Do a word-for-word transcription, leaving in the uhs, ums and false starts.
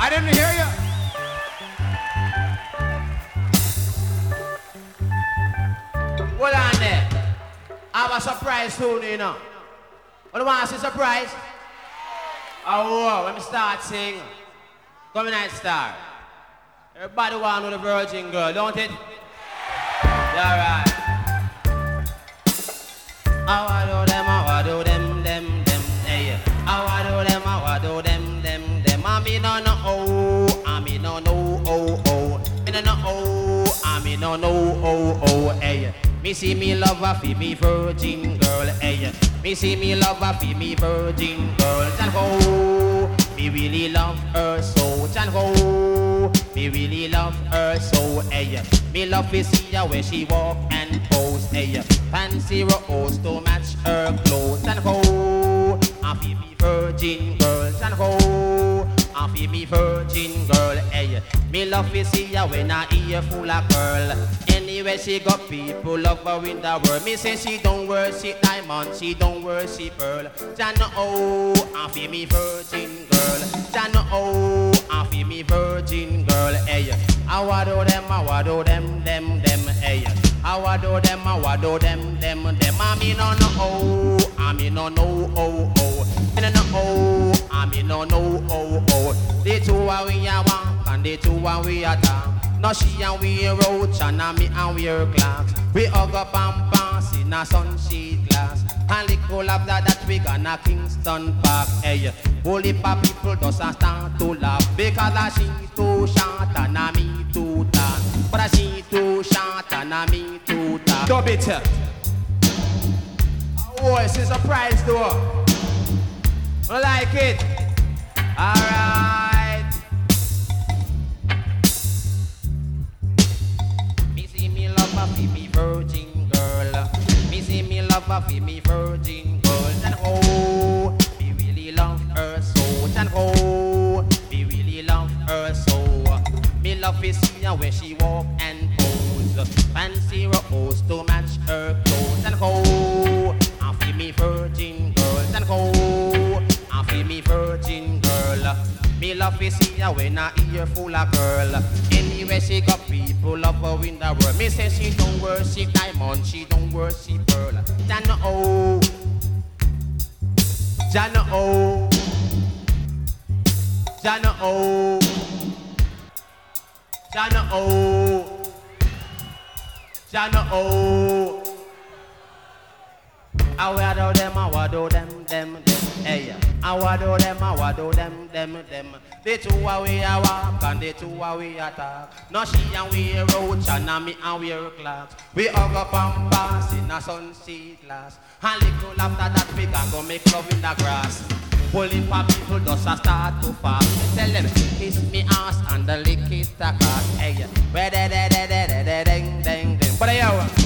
I didn't hear you. Hold on there. I have a surprise soon, you know. What do you want to see surprise? Oh, let me start singing. Come in, star. Everybody want to know the virgin girl, don't it? Yeah, right. How I do them, how I do them, them, them, hey. How I do them, how I do them, them, them. I mean no no oh, I mean no no oh oh. Me no no oh, I mean no no oh oh, hey. Me see me love a fi me virgin girl, hey. Me see me love a fi me virgin girl. And oh, me really love her so. And oh, me really love her so, hey. Me love to see her when she walk and pose, hey. Fancy rose to match her clothes. And oh, I feel me virgin girls. And oh, I feel me virgin girl, hey. Me love to see her when I ear full of curl. Anywhere she got people love her in the world. Me say she don't worship diamond, she don't worship pearl. Jana oh, I feel me virgin girl. Jana oh, I feel me virgin girl, hey. I wado them, I wado them, them, them, hey. I wado them, I wado them, them, them. I mean no no oh, I mean no no oh oh. Me no no oh, I mean no no oh oh. The two are we a walk and the two are we a talk. Now she and we roach and me and we her clocks. We hug up and pass in a sunshade glass. And little after that we gonna Kingston Park, hey. Holy pa people just a start to laugh because a she too short and a me too tall. But a she too short and a me too tall. Dub it. Oh, it's a surprise though. I like it. Alright. Me see me love a fi me virgin girl. Me see me love a fi me virgin girl. And oh, me really love her so. And oh, me really love her so. Me love to see her when she walk and pose. Fancy rose to match her clothes. And oh, I feel me virgin girl. And oh, I feel me virgin girl. Me love to see her when I ear full of girl. Anywhere she got people love her in the world. Me say she don't worship diamond, she don't worship pearl. Jana oh, Jana oh, Jana oh, Jana oh, Jana oh. I wado them, I wado them, them, them, hey. I wado them, I wado them, them, them. The two are we a walk and the two are we a talk. Now she and we roach and me and we her clocks. We hug up and pass in a sunset glass. And little after that we can go make love in the grass. Pulling for people just a start to fast. Tell them kiss me ass and the lick it across, hey. Where de de de de de de ding ding ding. But yo.